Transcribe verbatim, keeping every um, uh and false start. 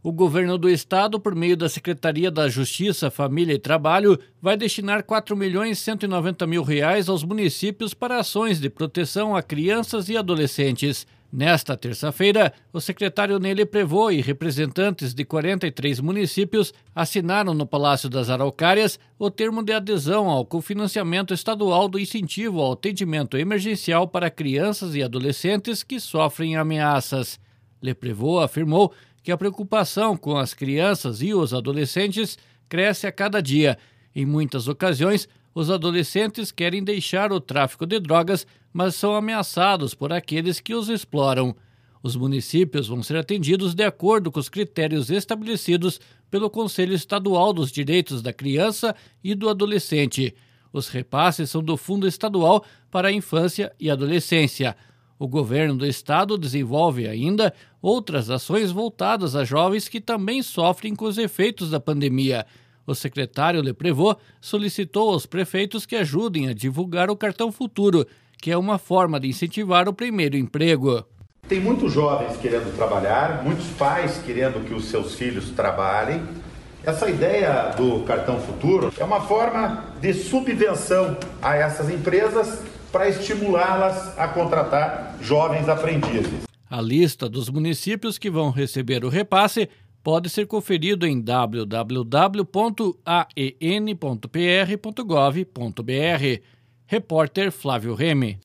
O governo do estado, por meio da Secretaria da Justiça, Família e Trabalho, vai destinar quatro milhões cento e noventa mil reais aos municípios para ações de proteção a crianças e adolescentes. Nesta terça-feira, o secretário Nele Prevô e representantes de quarenta e três municípios assinaram no Palácio das Araucárias o termo de adesão ao cofinanciamento estadual do incentivo ao atendimento emergencial para crianças e adolescentes que sofrem ameaças. Le Prevô afirmou que a preocupação com as crianças e os adolescentes cresce a cada dia. Em muitas ocasiões, os adolescentes querem deixar o tráfico de drogas, mas são ameaçados por aqueles que os exploram. Os municípios vão ser atendidos de acordo com os critérios estabelecidos pelo Conselho Estadual dos Direitos da Criança e do Adolescente. Os repasses são do Fundo Estadual para a Infância e Adolescência. O governo do estado desenvolve ainda outras ações voltadas a jovens que também sofrem com os efeitos da pandemia. O secretário Le Prevô solicitou aos prefeitos que ajudem a divulgar o Cartão Futuro, que é uma forma de incentivar o primeiro emprego. Tem muitos jovens querendo trabalhar, muitos pais querendo que os seus filhos trabalhem. Essa ideia do Cartão Futuro é uma forma de subvenção a essas empresas para estimulá-las a contratar jovens aprendizes. A lista dos municípios que vão receber o repasse pode ser conferido em w w w ponto a e n ponto p r ponto gov ponto b r. Repórter Flávio Remy.